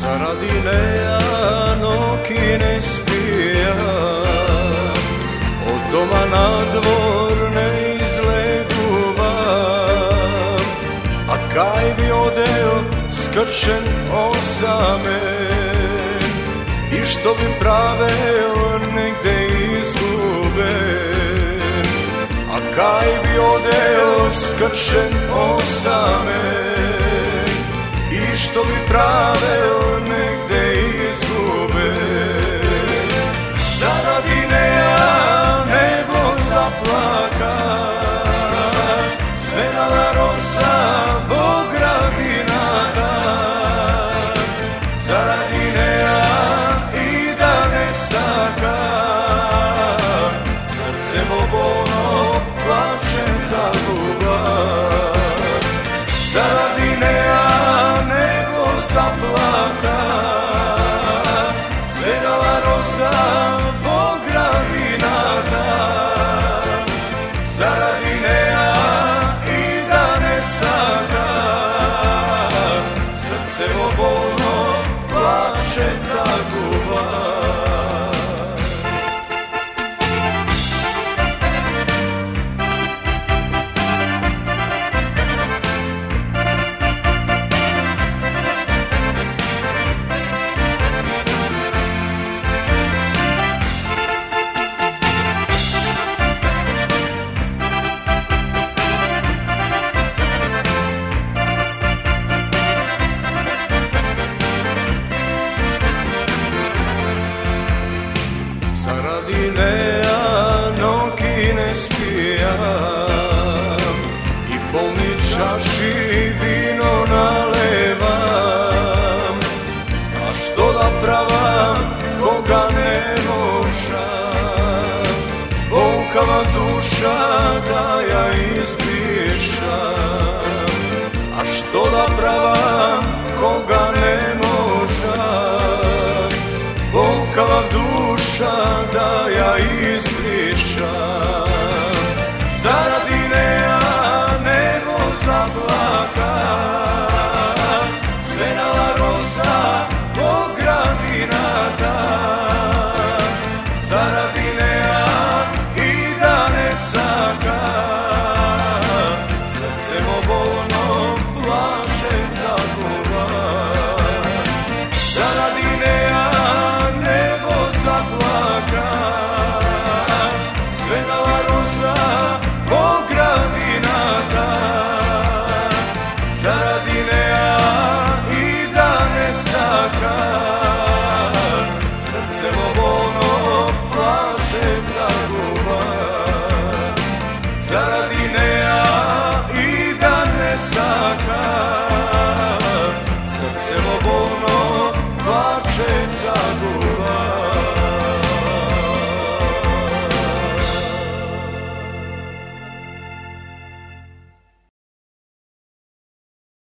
Zaradi neja noki ne spija, od doma na dvor ne izleguvam, a kaj bi odeo skršen osamen, i što bi praveo negde izguben, a kaj bi odeo skršen osamen, i što bi praveo negde izguben. Zaradi neja nebo zaplaka, svenala rosa Bogradinata. Zaradi neja i da ne saka, srce bolno plače ta ljubav. Zaradi neja nebo zaplaka, svenala rosa Bogradinata. Zaradi neja i da ne saka, srce bolno plače ta ljubav. Zaradi neja noki ne spijam, i polni čaši vino nalevam, a što da pravam koga ne možam, bolkava duša da ja izbrišam, a što da pravam koga ne možam, bolkava duša da ja izbrišam. Zaradi neja nebo zaplaka, svenala rosa Bogradinata. Zaradi neja i da ne saka, srce mo bolno plače ta ljubav. Zaradi neja nebo zaplaka, svenala rosa Bogradinata. Zaradi neja